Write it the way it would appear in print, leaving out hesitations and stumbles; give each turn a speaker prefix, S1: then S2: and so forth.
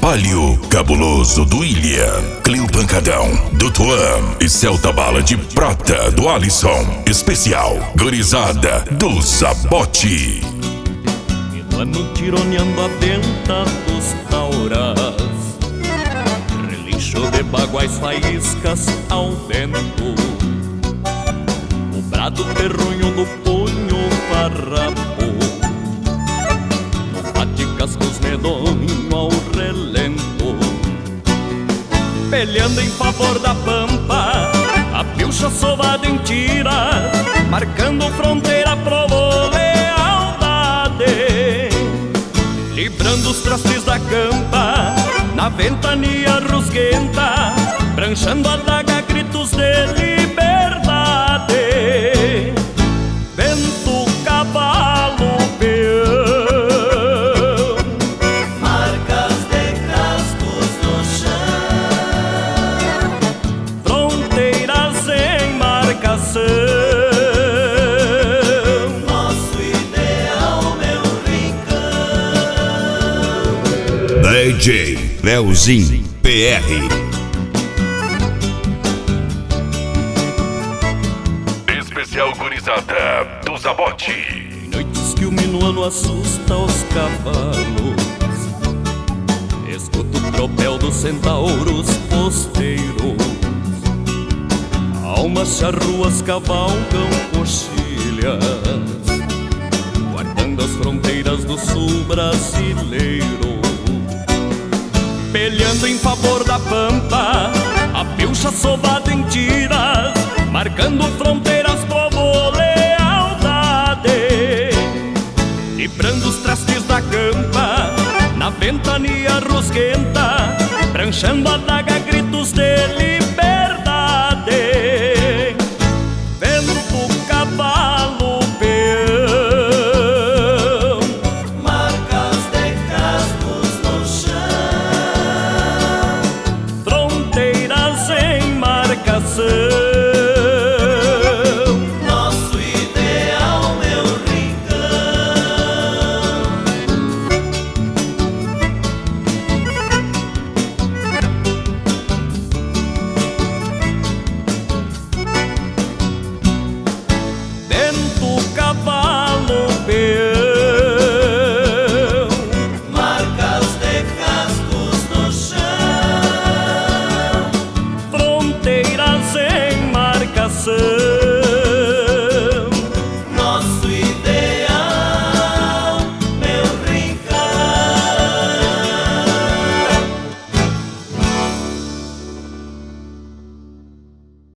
S1: Palio Cabuloso do William, Clio Pancadão do Tuan e Celta Bala de Prata do Alisson. Especial Gurizada do Zabote.
S2: Minuano tironeando a venta dos tauras, relincho de baguais faíscas ao vento, o brado terronho do punho farrapo, bate cascos medonho ao relento, peleando em favor da pampa, a pilcha sovada em tiras, marcando fronteira, provou lealdade, librando os trastes da campa, na ventania rusguenta, pranchando a daga, gritos de liberdade. Vento, cavalo, peão,
S3: marcas de cascos no chão,
S2: fronteiras em marcação.
S3: nosso ideal, meu rincão.
S4: DJ Leozinho PR.
S1: Especial Gurizada do Zabote.
S2: Em noites que o minuano assusta os cavalos, escuto o tropel dos centauros posteiros, almas charruas cavalgam coxilhas, guardando as fronteiras do sul brasileiro, peleando em favor da pampa, a pilcha sovada em tiras, marcando fronteiras, povo lealdade, librando os trastes da campa, na ventania rusguenta, pranchando a daga, gritos de liberdade. Vento, cavalo, peão,
S3: Marcas de cascos no chão,
S2: fronteiras em marcação.
S3: nosso ideal, meu rincão.
S2: Vento, cavalo, peão,
S3: Marcas de cascos no chão,
S2: fronteiras em marcação.